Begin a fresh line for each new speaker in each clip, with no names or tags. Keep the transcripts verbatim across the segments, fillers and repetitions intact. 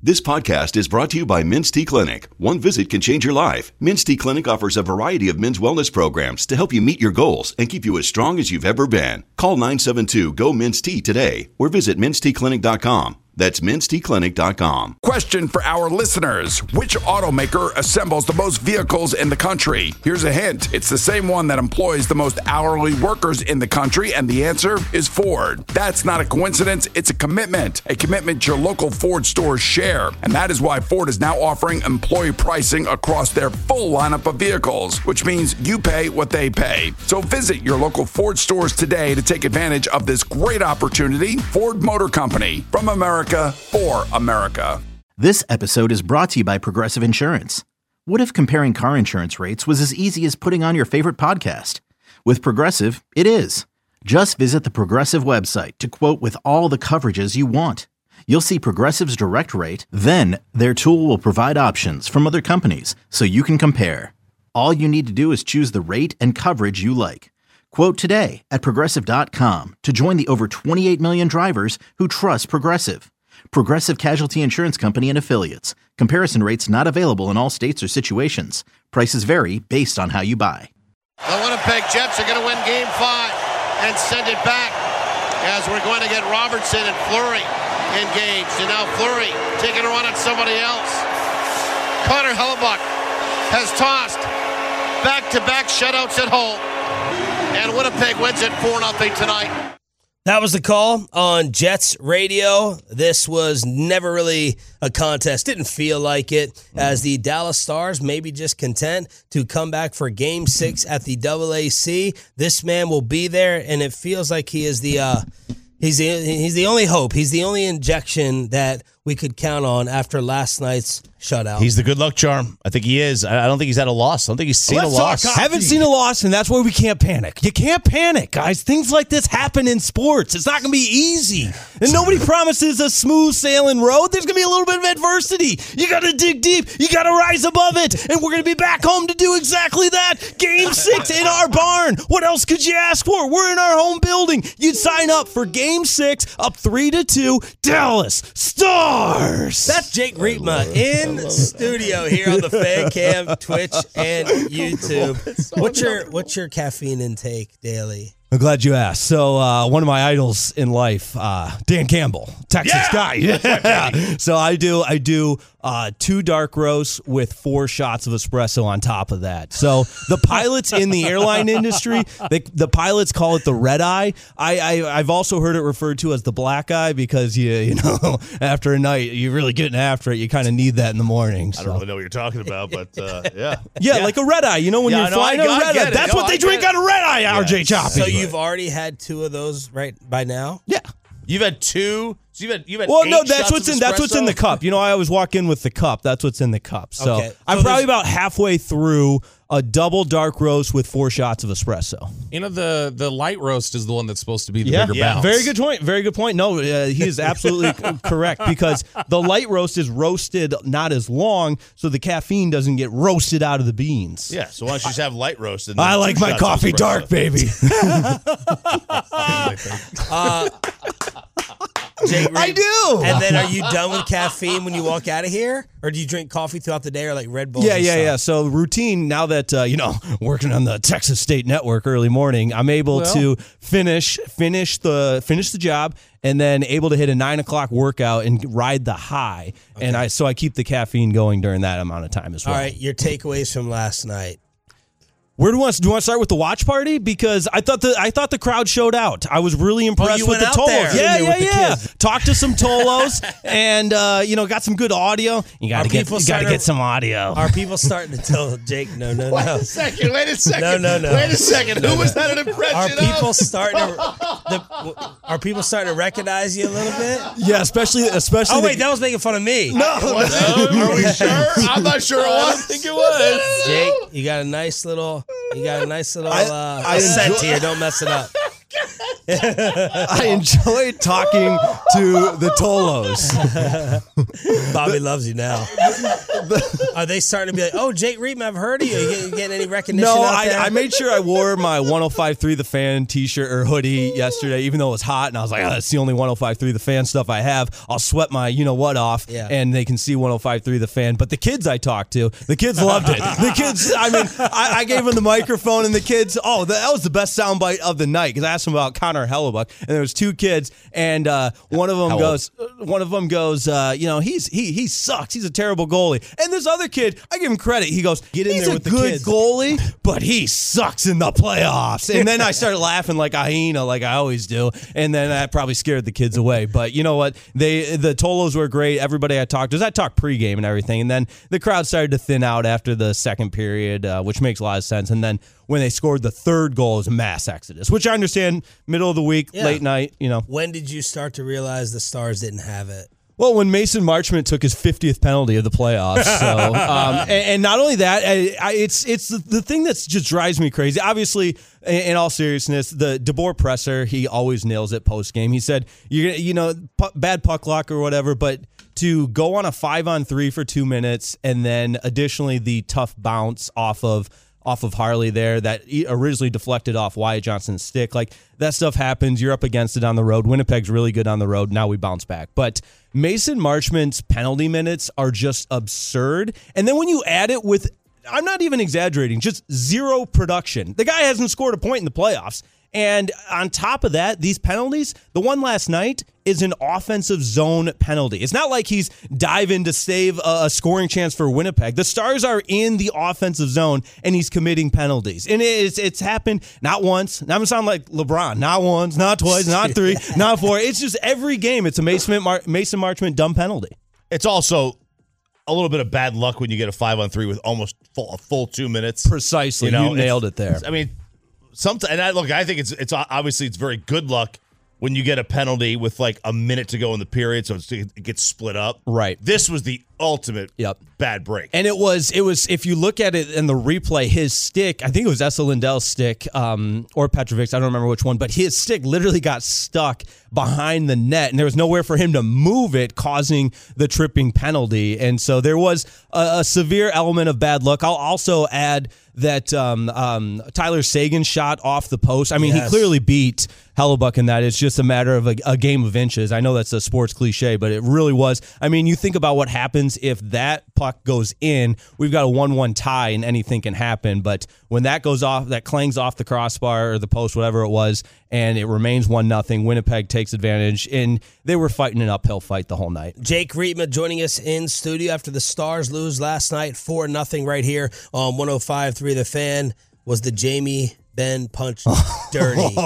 This podcast is brought to you by Men's T Clinic. One visit can change your life. Men's T Clinic offers a variety of men's wellness programs to help you meet your goals and keep you as strong as you've ever been. Call nine seven two, G O, Men's T today or visit mens t clinic dot com. That's mens t clinic dot com.
Question for our listeners. Which automaker assembles the most vehicles in the country? Here's a hint. It's the same one that employs the most hourly workers in the country, and the answer is Ford. That's not a coincidence. It's a commitment. A commitment your local Ford stores share. And that is why Ford is now offering employee pricing across their full lineup of vehicles, which means you pay what they pay. So visit your local Ford stores today to take advantage of this great opportunity. Ford Motor Company, from America for America.
This episode is brought to you by Progressive Insurance. What if comparing car insurance rates was as easy as putting on your favorite podcast? With Progressive, it is. Just visit the Progressive website to quote with all the coverages you want. You'll see Progressive's direct rate, then their tool will provide options from other companies so you can compare. All you need to do is choose the rate and coverage you like. Quote today at progressive dot com to join the over twenty-eight million drivers who trust Progressive. Progressive Casualty Insurance Company and Affiliates. Comparison rates not available in all states or situations. Prices vary based on how you buy.
The Winnipeg Jets are going to win game five and send it back as we're going to get Robertson and Fleury engaged. And now Fleury taking a run at somebody else. Connor Hellebuyck has tossed back-to-back shutouts at home. And Winnipeg wins it four nothing tonight.
That was the call on Jets radio. This was never really a contest. Didn't feel like it, as the Dallas Stars maybe just content to come back for game six at the double A C. This man will be there, and it feels like he is the uh, he's the, he's the only hope. He's the only injection that we could count on after last night's shutout.
He's the good luck charm. I think he is. I don't think he's had a loss. I don't think he's seen
Let's
a loss.
Haven't seen a loss, and that's why we can't panic. You can't panic, guys. Things like this happen in sports. It's not going to be easy. And nobody promises a smooth sailing road. There's going to be a little bit of adversity. You got to dig deep. You got to rise above it. And we're going to be back home to do exactly that. Game six in our barn. What else could you ask for? We're in our home building. You'd sign up for game six, up three to two, Dallas Stars.
That's Jake Riepma in studio here on the Fan Cam, Twitch, and YouTube. What's your what's your caffeine intake daily?
I'm glad you asked. So uh, one of my idols in life, uh, Dan Campbell, Texas
Yeah!
guy. Yeah. So I do I do uh, two dark roasts with four shots of espresso on top of that. So the pilots in the airline industry, they, the pilots call it the red eye. I, I I've also heard it referred to as the black eye because you you know after a night you're really getting after it. You kind of need that in the morning. So.
I don't really know what you're talking about, but uh, yeah.
yeah, yeah, like a red eye. You know when
Yeah,
you're
no,
flying
I-
a
I
red
get
eye.
it.
That's
No,
what they
I
drink
get
on a red eye.
Yeah.
R J Choppy.
So you've already had two of those right by now?
yeah.
You've had two. So you've had you've had.
Well,
eight
no, that's
shots
what's
of
in that's what's in the
espresso?
cup. You know, I always walk in with the cup. That's what's in the cup. So
Okay.
I'm
So
probably
there's-
about halfway through a double dark roast with four shots of espresso.
You know, the the light roast is the one that's supposed to be the
Yeah,
bigger
yeah.
bounce.
Very good point. Very good point. No, uh, he is absolutely c- correct because the light roast is roasted not as long, so the caffeine doesn't get roasted out of the beans.
Yeah. So why don't you just have light roast? And then
I like
two
my
shots of
coffee
espresso?
dark, baby.
Uh, Jake
I
Reed.
do.
And then are you done with caffeine when you walk out of here? Or do you drink coffee throughout the day or like Red Bull?
Yeah, yeah, yeah. So routine, now that, uh, you know, working on the Texas State Network early morning, I'm able
Well.
to finish finish the finish the job and then able to hit a nine o'clock workout and ride the high. And I so I keep the caffeine going during that amount of time as well.
All right, your takeaways from last night.
Where do you want? Do you want to start with the watch party? Because I thought the I thought the crowd showed out. I was really impressed
you
with
went
the
out
Tolos.
there,
Yeah,
didn't you,
yeah,
with the
yeah.
kids?
Talked to some Tolos, and uh, you know, got some good audio. You got
Are
to get
people
you got to
starting-
get some audio.
Are people starting to tell Jake, no, no,
Wait
no?
a second. Wait a second.
No, no, no.
Wait a second. Who was that an impression
Are people
of?
starting to the, are people starting to recognize you a little bit?
Yeah, especially especially.
Oh
the-
wait, that was making fun of me.
no,
Was it? Are we sure? I'm not sure it was. I think it was.
Jake, you got a nice little, you got a nice little
I-
uh,
I
scent
enjoy-
here. Don't mess it up.
I enjoyed talking to the Tolos.
Bobby loves you now. Are they starting to be like, oh, Jake Reitman, I've heard of you. You getting, getting any recognition
No,
out
I,
there?
I made sure I wore my one oh five point three The Fan t-shirt or hoodie yesterday, even though it was hot, and I was like, oh, that's the only one oh five point three The Fan stuff I have. I'll sweat my you-know-what off,
Yeah.
and they can see one oh five point three The Fan. But the kids I talked to, the kids loved it. The kids, I mean, I, I gave them the microphone, and the kids, oh, that was the best soundbite of the night, because I asked them about Connor Hellebuck, and there was two kids, and uh, one of them
How
goes, one of them goes, uh, you know, he's he he sucks. He's a terrible goalie. And this other kid, I give him credit. He goes,
Get in
he's
there
a
with the
good
kids."
goalie, but he sucks in the playoffs. And then I started laughing like a hyena, like I always do. And then that probably scared the kids away. But you know what? They the Tolos were great. Everybody I talked to, I talked pregame and everything. And then the crowd started to thin out after the second period, uh, which makes a lot of sense. And then when they scored the third goal, it was a mass exodus, which I understand, middle of the week,
Yeah.
late night, you know.
When did you start to realize the Stars didn't have it?
Well, when Mason Marchment took his fiftieth penalty of the playoffs, so um, and, and not only that, I, I, it's it's the, the thing that just drives me crazy. Obviously, in, in all seriousness, the DeBoer presser, he always nails it post game. He said, "You you know, pu- bad puck luck or whatever," but to go on a five on three for two minutes, and then additionally the tough bounce off of. off of Harley there that originally deflected off Wyatt Johnson's stick. Like, that stuff happens. You're up against it on the road. Winnipeg's really good on the road. Now we bounce back. But Mason Marchment's penalty minutes are just absurd. And then when you add it with, I'm not even exaggerating, just zero production. The guy hasn't scored a point in the playoffs. And on top of that, these penalties, the one last night is an offensive zone penalty. It's not like he's diving to save a, a scoring chance for Winnipeg. The Stars are in the offensive zone, and he's committing penalties. And it's it's happened not once. Now I'm going to sound like LeBron. Not once, not twice, not three, not four. It's just every game. It's a Mason, Mar- Mason Marchment dumb penalty.
It's also a little bit of bad luck when you get a five on three with almost full, a full two minutes.
Precisely. You, know, you nailed it there.
I mean, sometimes, and I look, I think it's it's obviously it's very good luck when you get a penalty with like a minute to go in the period, so it's, it gets split up.
Right.
This was the ultimate
yep.
bad break.
And it was, it was. if you look at it in the replay, his stick, I think it was Esa Lindell's stick, um, or Petrovic's, I don't remember which one, but his stick literally got stuck behind the net, and there was nowhere for him to move it, causing the tripping penalty. And so there was a, a severe element of bad luck. I'll also add that um, um, Tyler Sagan shot off the post. I mean,
Yes.
he clearly beat Hellebuck in that. It's just a matter of a, a game of inches. I know that's a sports cliche, but it really was. I mean, you think about what happens if that puck goes in. We've got a one one tie, and anything can happen. But when that goes off, that clangs off the crossbar or the post, whatever it was, and it remains one nothing, Winnipeg takes advantage, and they were fighting an uphill fight the whole night.
Jake Reitman joining us in studio after the Stars lose last night four nothing right here on one oh five point three The Fan. Was the Jamie Benn punch dirty?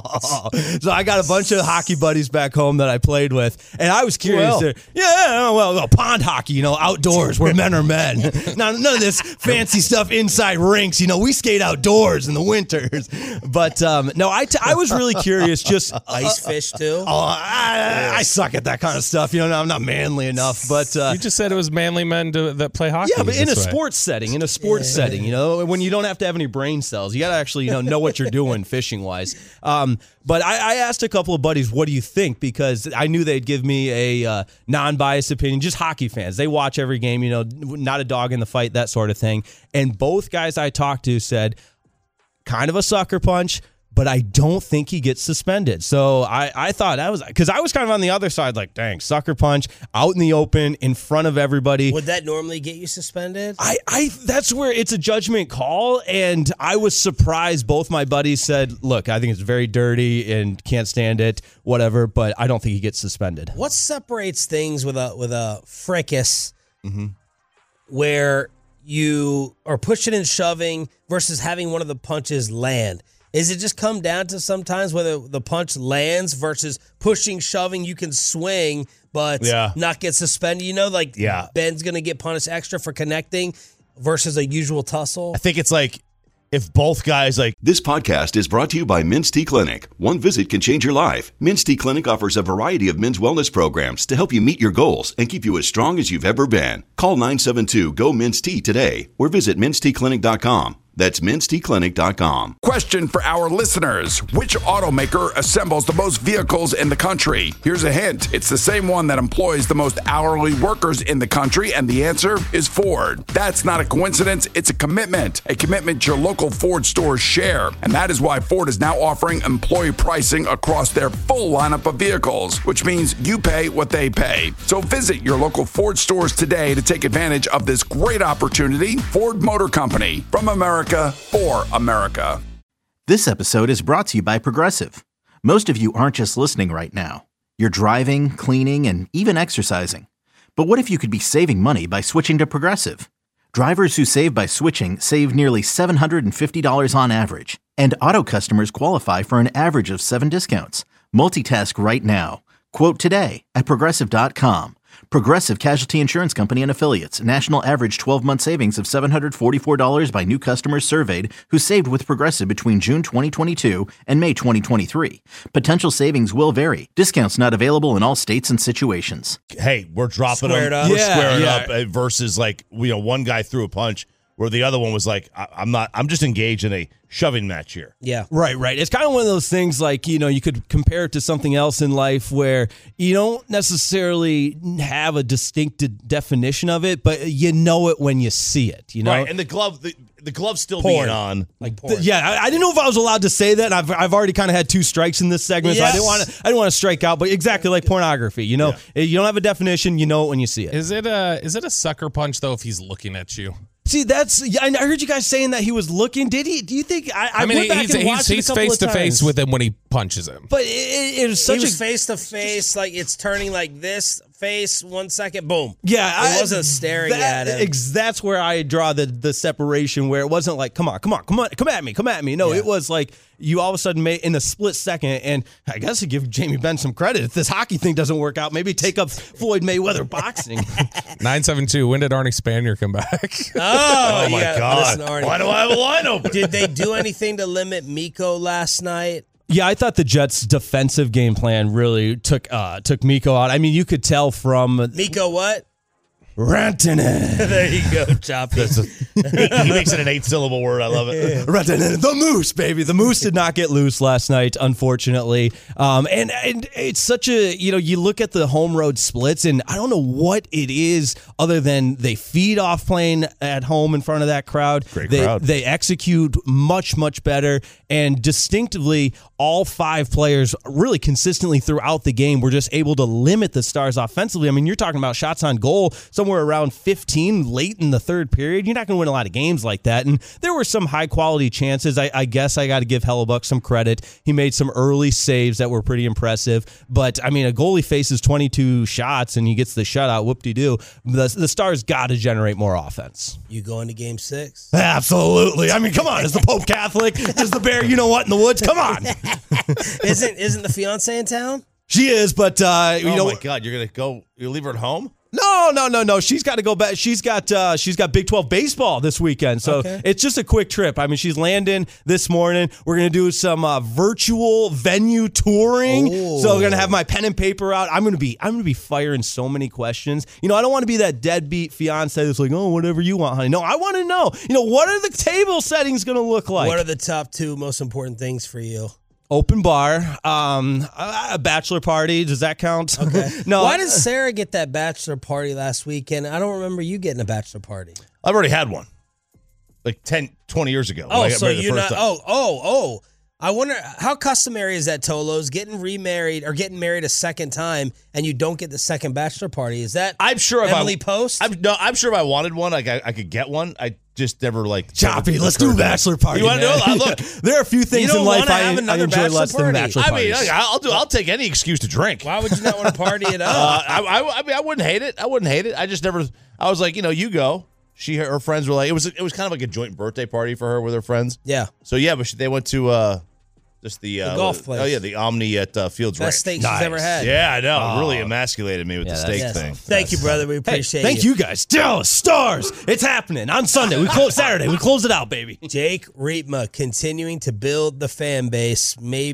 So I got a bunch of hockey buddies back home that I played with, and I was curious.
Well.
To, yeah, well, well, pond hockey, you know, outdoors where men are men. Now, none of this fancy stuff inside rinks. You know, we skate outdoors in the winters. But um, no, I, t- I was really curious. Just
Ice fish too.
Oh, I, I suck at that kind of stuff. You know, I'm not manly enough. But uh,
You just said it was manly men to, that play hockey.
yeah, but in a
this way.
sports setting, in a sports setting, you know, when you don't have to have any brain cells, you got to actually, you know, know what you're doing fishing wise. Um, but I, I asked a couple of buddies, what do you think? Because I knew they'd give me a uh, non-biased opinion, just hockey fans. They watch every game, you know, not a dog in the fight, that sort of thing. And both guys I talked to said, kind of a sucker punch, but I don't think he gets suspended. So I, I thought that was, because I was kind of on the other side, like, dang, sucker punch, out in the open, in front of everybody.
Would that normally get you suspended?
I, I that's where it's a judgment call, and I was surprised. Both my buddies said, look, I think it's very dirty and can't stand it, whatever, but I don't think he gets suspended.
What separates things with a with a fracas where you are pushing and shoving versus having one of the punches land? Is it just come down to sometimes whether the punch lands versus pushing, shoving, you can swing, but
Yeah.
not get suspended? You know, like
Yeah.
Ben's going to get punished extra for connecting versus a usual tussle?
I think it's like if both guys like
This podcast is brought to you by Men's T Clinic. One visit can change your life. Men's T Clinic offers a variety of men's wellness programs to help you meet your goals and keep you as strong as you've ever been. Call nine seven two, G O, M E N S T today or visit mens t clinic dot com. That's mints tea clinic dot com.
Question for our listeners. Which automaker assembles the most vehicles in the country? Here's a hint. It's the same one that employs the most hourly workers in the country, and the answer is Ford. That's not a coincidence. It's a commitment. A commitment your local Ford stores share. And that is why Ford is now offering employee pricing across their full lineup of vehicles, which means you pay what they pay. So visit your local Ford stores today to take advantage of this great opportunity. Ford Motor Company, from America for America.
This episode is brought to you by Progressive. Most of you aren't just listening right now. You're driving, cleaning, and even exercising. But what if you could be saving money by switching to Progressive? Drivers who save by switching save nearly seven hundred fifty dollars on average. And auto customers qualify for an average of seven discounts. Multitask right now. Quote today at Progressive dot com. Progressive Casualty Insurance Company and Affiliates. National average twelve-month savings of seven hundred forty-four dollars by new customers surveyed who saved with Progressive between June twenty twenty-two and May twenty twenty-three. Potential savings will vary. Discounts not available in all states and situations.
Hey, we're dropping
Squared
them.
up.
We're
Yeah,
squaring
yeah.
up uh, versus like, you know, one guy threw a punch where the other one was like, I- I'm not, I'm just engaged in a shoving match here.
Yeah.
Right, right. It's kind of one of those things like, you know, you could compare it to something else in life where you don't necessarily have a distinct de- definition of it, but you know it when you see it, you know?
Right. And the glove, the, the glove's still
Porn.
being on.
Like porn.
Th- Yeah, I, I didn't know if I was allowed to say that. I've I've already kind of had two strikes in this segment, so I
Yes.
didn't want to I didn't want to strike out. But exactly like pornography, you know, you don't have a definition, you know it when you see it.
Is it a is it a sucker punch though if he's looking at you?
See, that's yeah, I heard you guys saying that he was looking. Did he? Do you think? I, I,
I mean,
went back
he's
and
he's,
watched it a
he's
couple
face
of
to face
times.
with him when he punches him.
But it, it, it was such
He was
a
face to face, like it's turning like this face, one second, boom.
yeah.
It
I-
wasn't staring
that-
at him.
ex- that's where I draw the the separation, where it wasn't like, come on, come on, come on, come at me, come at me. No,
Yeah.
it was like you all of a sudden made in a split second. And I guess to give Jamie Benn some credit, if this hockey thing doesn't work out, maybe take up Floyd Mayweather boxing.
nine seven two. When did Arnie Spanier come back?
Oh,
Oh my
yeah,
God.
listen, Arnie.
Why do I have a line open?
Did they do anything to limit Miko last night?
Yeah, I thought the Jets' defensive game plan really took uh, took Miko out. I mean, you could tell from
Miko what?
Rantanen.
There you go, Choppy.
He makes it an eight syllable word. I love it.
Rantanen, the Moose, baby. The Moose did not get loose last night, unfortunately. Um, and, and it's such a, you know, you look at the home road splits, and I don't know what it is other than they feed off playing at home in front of that crowd.
Great
they,
crowd.
They execute much, much better. And distinctively, all five players really consistently throughout the game were just able to limit the Stars offensively. I mean, you're talking about shots on goal somewhere around fifteen late in the third period. You're not going to win a lot of games like that. And there were some high quality chances. I, I guess I got to give Hellebuck some credit. He made some early saves that were pretty impressive. But I mean, a goalie faces twenty-two shots and he gets the shutout. Whoop-de-doo. The, the Stars got to generate more offense.
You going to game six?
Absolutely. I mean, come on. Is the Pope Catholic? Is the bear, you know what, in the woods? Come on.
isn't isn't the fiance in town?
She is, but uh, you
Oh
know,
my God. You're going to go, you leave her at home?
no, no, no, no. She's got to go back. She's got uh, she's got Big twelve baseball this weekend, so
Okay.
it's just a quick trip. I mean, she's landing this morning. We're gonna do some uh, virtual venue touring. So we're gonna have my pen and paper out. I'm gonna be I'm gonna be firing so many questions. You know, I don't want to be that deadbeat fiance that's like, oh, whatever you want, honey. No, I want to know. You know, what are the table settings gonna look like?
What are the top two most important things for you?
Open bar, um, a, a bachelor party. Does that count? Okay. no.
Why did Sarah get that bachelor party last weekend? I don't remember you getting a bachelor party.
I've already had one. Like ten, twenty years ago. when
Oh,
I got
so
married the
you're
first
not.
time.
Oh, oh, oh. I wonder how customary is that, Tolos, getting remarried or getting married a second time and you don't get the second bachelor party? Is that
I'm sure if
Emily
I,
Post?
I'm, no, I'm sure if I wanted one, like I, I could get one. I just never like
Choppy, let's do a bachelor party.
You want to
man.
know? Look,
there are a few things
don't
in life
wanna
I,
have
I
another
enjoy
bachelor
less than
party.
bachelor
I mean,
parties.
I'll do. I'll take any excuse to drink.
Why would you not want to party it up?
Uh, I, I, I mean, I wouldn't hate it. I wouldn't hate it. I just never. I was like, you know, you go. She, her friends were like, it was, it was kind of like a joint birthday party for her with her friends.
Yeah.
So yeah, but she, they went to, uh, Just the, uh,
The golf place.
Oh, yeah, the Omni at uh, Fields Ranch.
Best steak she's ever had.
Yeah, I know.
Oh.
It really emasculated me with
Yeah,
the
that's-
steak
Yes.
thing.
Thank you, brother. We
Hey,
appreciate
thank you guys. Dallas Stars. It's happening on Sunday. We close Saturday. We close it out, baby.
Jake Riepma continuing to build the fan base.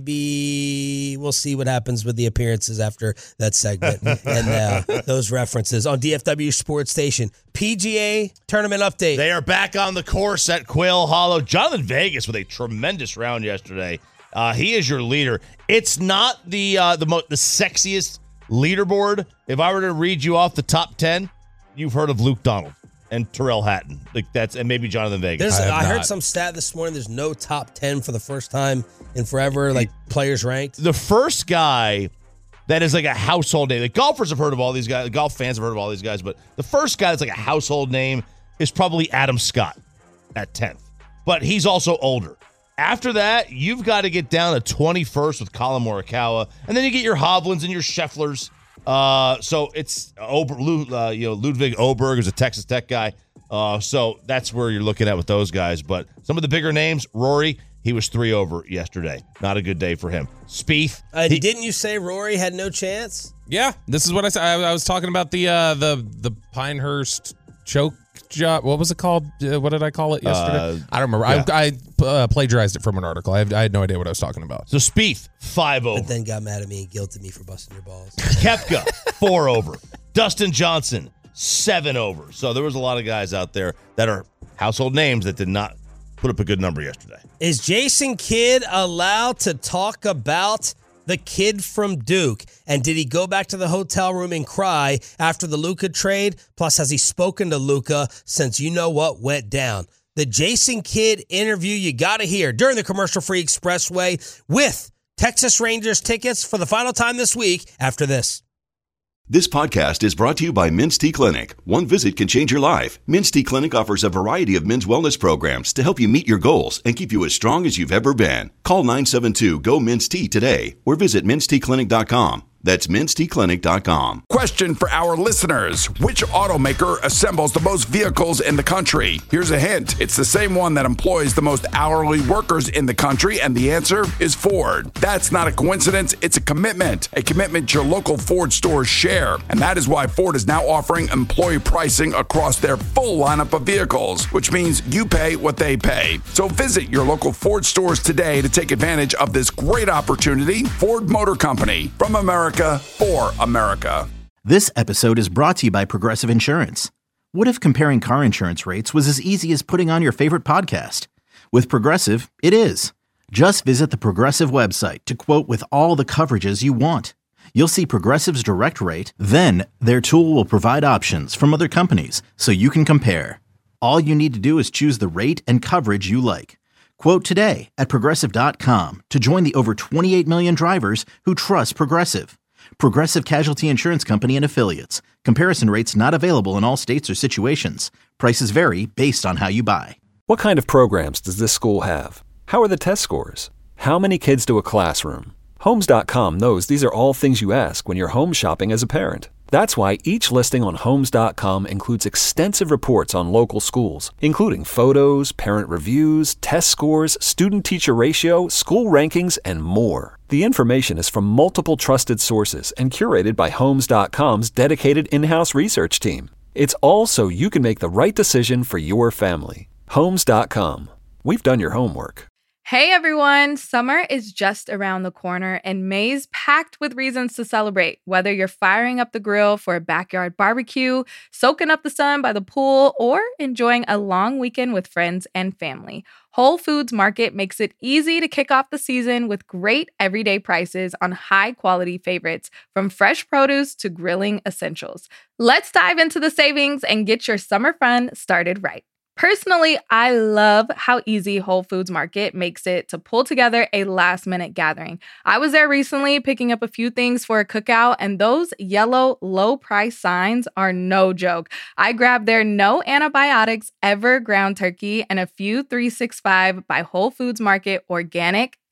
Maybe we'll see what happens with the appearances after that segment and uh, those references on D F W Sports Station. P G A tournament update.
They are back on the course at Quail Hollow. Jonathan Vegas with a tremendous round yesterday. Uh, he is your leader. It's not the uh, the mo- the sexiest leaderboard. If I were to read you off the top ten, you've heard of Luke Donald and Terrell Hatton. Like that's and maybe Jonathan Vegas.
There's,
I
I,
have
heard
not.
some stat this morning. There's no top ten for the first time in forever, like players ranked.
The first guy that is like a household name. Like golfers have heard of all these guys. Golf fans have heard of all these guys. But the first guy that's like a household name is probably Adam Scott at tenth. But he's also older. After that, you've got to get down to twenty-first with Colin Morikawa, and then you get your Hovlands and your Schefflers. Uh, so it's Ober, Lu- uh, you know Ludwig Oberg is a Texas Tech guy. Uh, so that's where you're looking at with those guys. But some of the bigger names, Rory, he was three over yesterday. Not a good day for him. Spieth,
Uh,
he-
didn't you say Rory had no chance?
Yeah, this is what I said. I, I was talking about the uh, the the Pinehurst choke job. What was it called? Uh, what did I call it yesterday?
Uh,
I don't remember.
yeah.
I, I uh, plagiarized it from an article. I, have, I had no idea what I was talking about.
so Spieth five over.
But then got mad at me and guilted me for busting your balls.
Koepka, four over. Dustin Johnson, seven over. So there was a lot of guys out there that are household names that did not put up a good number yesterday.
Is Jason Kidd allowed to talk about the kid from Duke? And did he go back to the hotel room and cry after the Luka trade? Plus, has he spoken to Luka since you know what went down? The Jason Kidd interview you got to hear during the commercial-free Expressway with Texas Rangers tickets for the final time this week after this.
This podcast is brought to you by Men's T Clinic. One visit can change your life. Men's T Clinic offers a variety of men's wellness programs to help you meet your goals and keep you as strong as you've ever been. Call nine seven two, G O, M E N S T today or visit mens t clinic dot com. That's mens t clinic dot com.
Question for our listeners. Which automaker assembles the most vehicles in the country? Here's a hint. It's the same one that employs the most hourly workers in the country, and the answer is Ford. That's not a coincidence. It's a commitment. A commitment your local Ford stores share. And that is why Ford is now offering employee pricing across their full lineup of vehicles, which means you pay what they pay. So visit your local Ford stores today to take advantage of this great opportunity. Ford Motor Company, from America for America.
This episode is brought to you by Progressive Insurance. What if comparing car insurance rates was as easy as putting on your favorite podcast? With Progressive, it is. Just visit the Progressive website to quote with all the coverages you want. You'll see Progressive's direct rate, then their tool will provide options from other companies so you can compare. All you need to do is choose the rate and coverage you like. Quote today at progressive dot com to join the over twenty-eight million drivers who trust Progressive. Progressive Casualty Insurance Company and Affiliates. Comparison rates not available in all states or situations. Prices vary based on how you buy.
What kind of programs does this school have? How are the test scores? How many kids do a classroom? Homes dot com knows these are all things you ask when you're home shopping as a parent. That's why each listing on Homes dot com includes extensive reports on local schools, including photos, parent reviews, test scores, student-teacher ratio, school rankings, and more. The information is from multiple trusted sources and curated by Homes dot com's dedicated in-house research team. It's all so you can make the right decision for your family. Homes dot com. We've done your homework.
Hey everyone, summer is just around the corner and May's packed with reasons to celebrate. Whether you're firing up the grill for a backyard barbecue, soaking up the sun by the pool, or enjoying a long weekend with friends and family, Whole Foods Market makes it easy to kick off the season with great everyday prices on high-quality favorites, from fresh produce to grilling essentials. Let's dive into the savings and get your summer fun started right. Personally, I love how easy Whole Foods Market makes it to pull together a last-minute gathering. I was there recently picking up a few things for a cookout, and those yellow low-price signs are no joke. I grabbed their no antibiotics ever ground turkey and a few three sixty-five by Whole Foods Market organic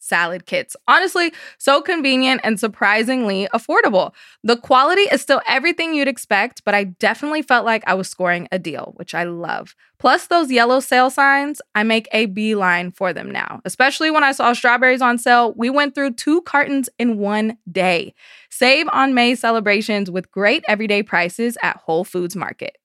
salad kits. Honestly, so convenient and surprisingly affordable. The quality is still everything you'd expect, but I definitely felt like I was scoring a deal, which I love. Plus those yellow sale signs, I make a beeline for them now. Especially when I saw strawberries on sale, we went through two cartons in one day. Save on May celebrations with great everyday prices at Whole Foods Market.